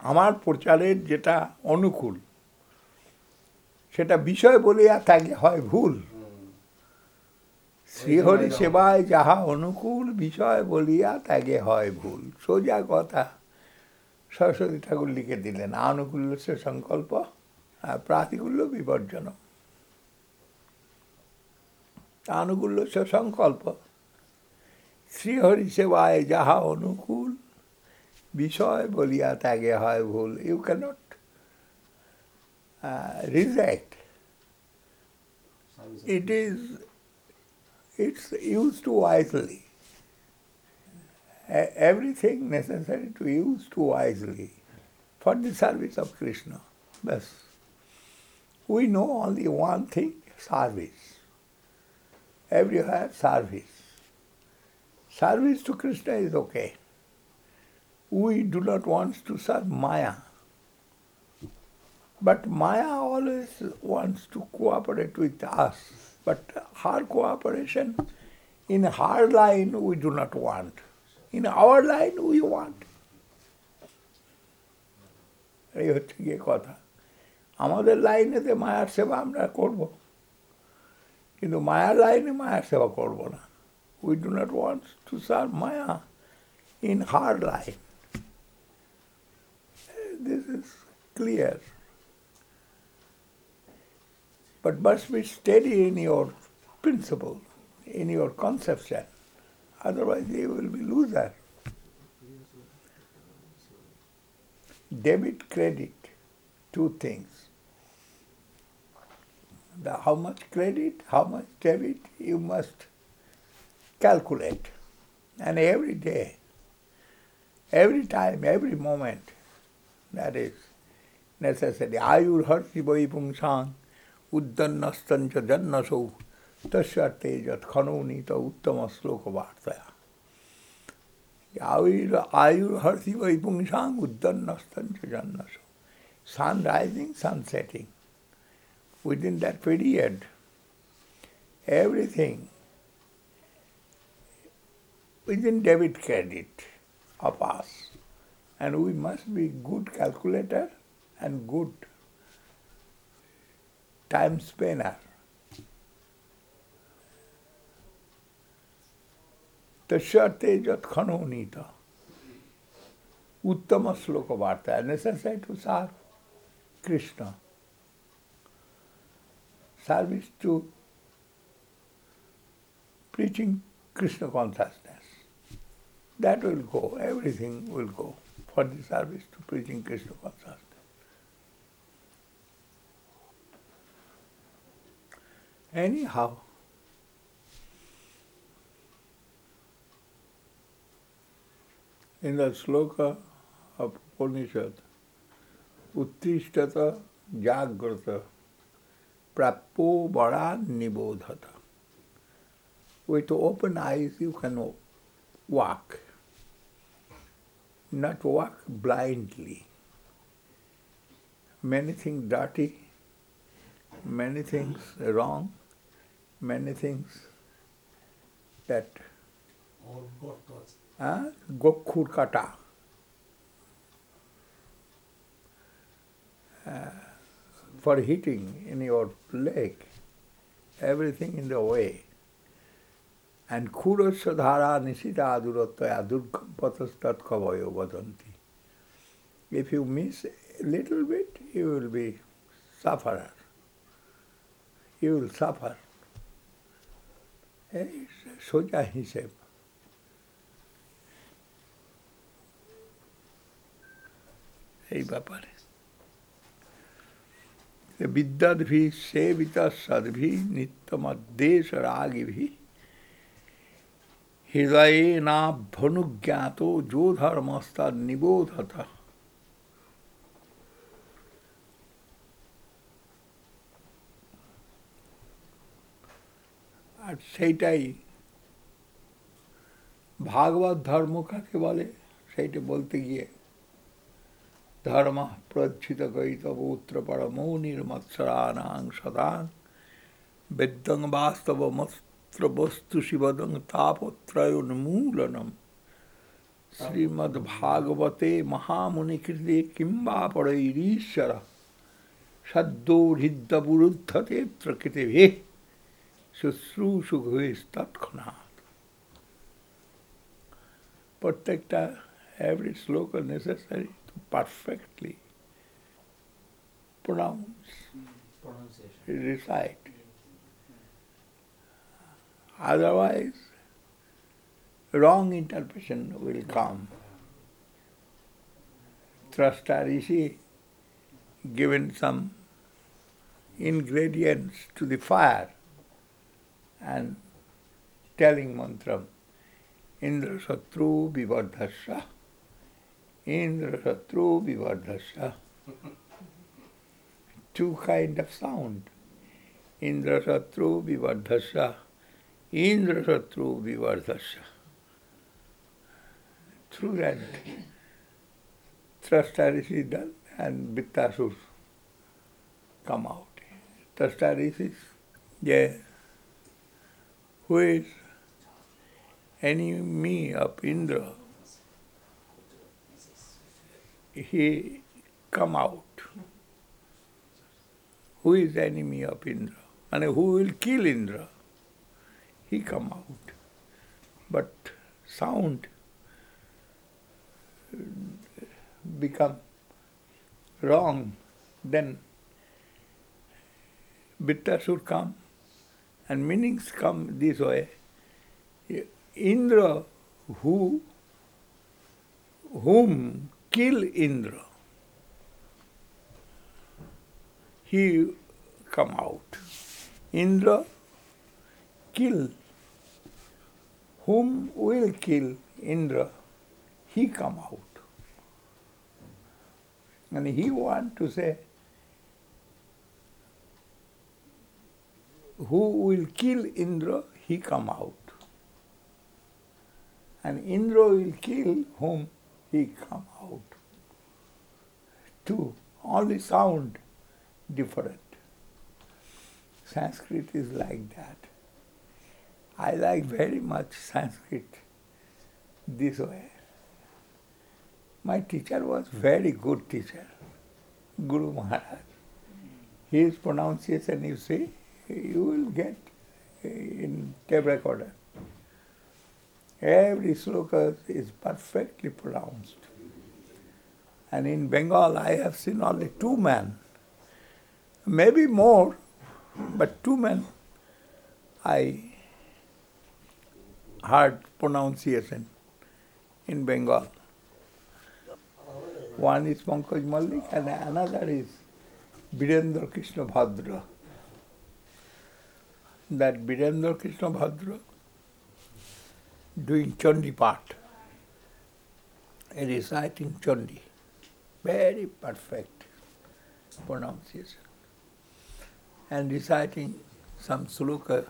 আমার প্রচারের যেটা অনুকূল সেটা বিষয় বলিয়া তাকে হয় ভুল। শ্রীহরি সেবায় যাহা অনুকূল বিষয় বলিয়া তাকে হয় ভুল। সোজা কথা সরস্বতী ঠাকুর লিখে দিলেন, আনুকূল্য সে সংকল্প আর প্রাতিকূল্য বিবর্জন। আনুকূল্য সে সংকল্প, শ্রীহরি সেবায় যাহা অনুকূল বিষয় বলিয়া তাকে হয় ভুল। You can't reject. It's used wisely. Everything necessary to use too wisely for the service of Krishna. Bas. We know only one thing, service. Everywhere service. Service to Krishna is okay. We do not want to serve Maya. But Maya always wants to cooperate with us. But her cooperation in her line we do not want. In our line we want. এই হচ্ছে গিয়ে কথা। আমাদের লাইনেতে মায়ার সেবা আমরা করব, কিন্তু মায়ার লাইনে মায়ার সেবা করব না। We do not want to serve Maya in her line. This is clear. But must be steady in your principle, in your conception. Otherwise you will be loser. Debit, credit, two things. How much credit, how much debit, you must calculate. And every day, every time, every moment, that is necessary. Ayur harti vai pungsang uddannastancha jannasau tasyate jat khanonita uttama sloka vartaya. Ayur harti vai pungsang uddannastancha jannasau. Sun rising, sun setting. Within that period, everything within debit credit of us. And we must be good calculator and good time spender. Tasyate jat khanonita uttama sloka vartaya. Necessary to serve Krishna. Service to preaching Krishna consciousness. That will go, everything will go for the service to preaching Krishna consciousness. Anyhow, in the sloka of Upanishad, Uttishtata Jagrata Prapo Vara Nibodhata. With open eyes you can walk, not walk blindly. Many things dirty, many things wrong, many things that Gokhur Kata. For hitting in your leg, everything in the way. And Kurasya dhara nisita adurataya durgam patastat kavayo vadanti. If you miss a little bit, you will be sufferer. You will suffer. সোজা হিসেব। এই ব্যাপারে বিদ্যাদ্ভি সেবিতা সদ্ভি নিত্যমদ্দেশ রাগিভি হৃদয়ে নাভ্যনুজ্ঞাত যো ধর্মস্তা নিবোধত। আর সেইটাই ভাগবত ধর্ম কাকে বলে সেইটা বলতে গিয়ে ধর্ম প্রচ্ছিত কৈতবূত্র পরমো নির্মৎসরানাং সদাং বেদ্যং বাস্তবমস্ত্র বস্তু শিবদং তাপত্রয়োন্মূলনম Srimad Bhagavate Mahamuni Kimba Padairishara Saddo Hidda Buruddhate Prakriteve Susru Sughuis Tatkhanat. Protecta every sloka necessary to perfectly pronounce, recite. Otherwise, wrong interpretation will come. Trasta Rishi given some ingredients to the fire and telling mantram, Indra Satru Vivardhasya, Indra Satru Vivardhasya. Two kind of sound. Indra Satru Vivardhasya, Indra Satru Vivardhasya. Through that, Trasta is done and Vittasur come out. Trasta is, who is enemy of Indra, he come out. Who is enemy of Indra? And who will kill Indra? He come out. But sound become wrong, then Vittasur come and meanings come this way. Indra whom kill Indra, he come out. Indra kill. Whom will kill Indra, he come out. And he want to say, who will kill Indra, he come out. And Indra will kill whom, he come out. Two, only sound different. Sanskrit is like that. I like very much Sanskrit this way. My teacher was very good teacher, Guru Maharaj. His pronunciation, you see, you will get in tape recorder. Every sloka is perfectly pronounced. And in Bengal, I have seen only two men, maybe more, but two men I heard pronunciation in Bengal. One is Pankaj Mallik and another is Virendra Krishna Bhadra. That Virendra Krishna Bhadra doing Chandi part, reciting Chandi. Very perfect pronunciation. And reciting some sloka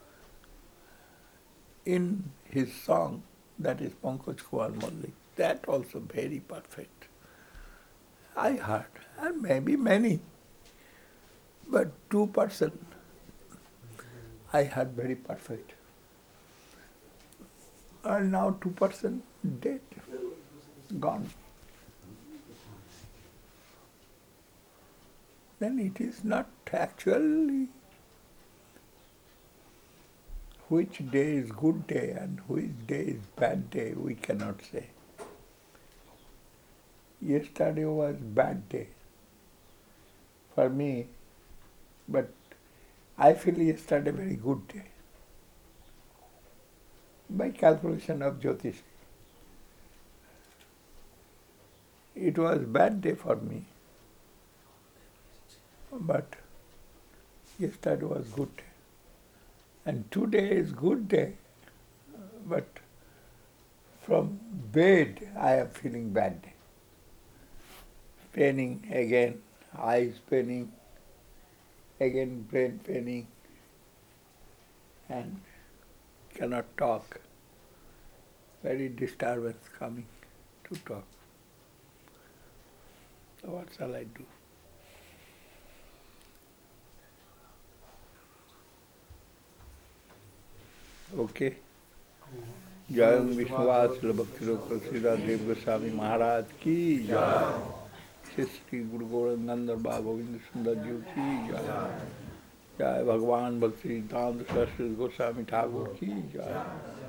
in his song, that is Pankaj Kumar Mallik. That also very perfect. I heard, and maybe many, but 2% I heard very perfect. And now 2% dead, gone. Then it is not actually which day is good day and which day is bad day, we cannot say. Yesterday was bad day for me, but I feel yesterday very good day. By calculation of Jyotish, it was bad day for me, but yesterday was good day. And today is good day, but from bed I am feeling bad day. Paining again, eyes paining, again brain paining, and cannot talk. Very disturbance coming to talk. So what shall I do? Okay. जय विश्वास भक्ति श्रीला देव गोस्वामी महाराज की जय। श्री श्री गुरु गोरखनंदन बाबा गोविंद सुंदर जी की जय। जय भगवान भक्ति सिद्धांत सरस्वती गोस्वामी ठाकुर की जय।